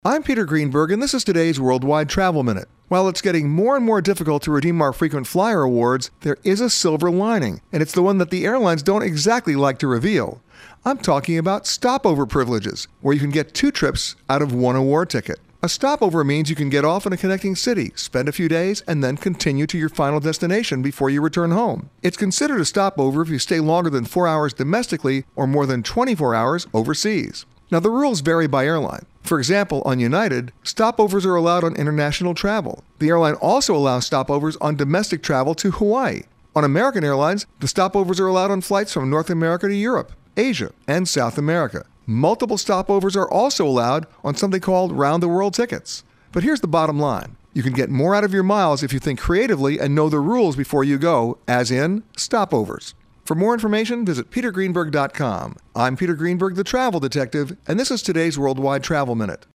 I'm Peter Greenberg, and this is today's Worldwide Travel Minute. While it's getting more and more difficult to redeem our frequent flyer awards, there is a silver lining, and it's the one that the airlines don't exactly like to reveal. I'm talking about stopover privileges, where you can get 2 trips out of 1 award ticket. A stopover means you can get off in a connecting city, spend a few days, and then continue to your final destination before you return home. It's considered a stopover if you stay longer than 4 hours domestically or more than 24 hours overseas. Now, the rules vary by airline. For example, on United, stopovers are allowed on international travel. The airline also allows stopovers on domestic travel to Hawaii. On American Airlines, the stopovers are allowed on flights from North America to Europe, Asia, and South America. Multiple stopovers are also allowed on something called round-the-world tickets. But here's the bottom line. You can get more out of your miles if you think creatively and know the rules before you go, as in stopovers. For more information, visit petergreenberg.com. I'm Peter Greenberg, the Travel Detective, and this is today's Worldwide Travel Minute.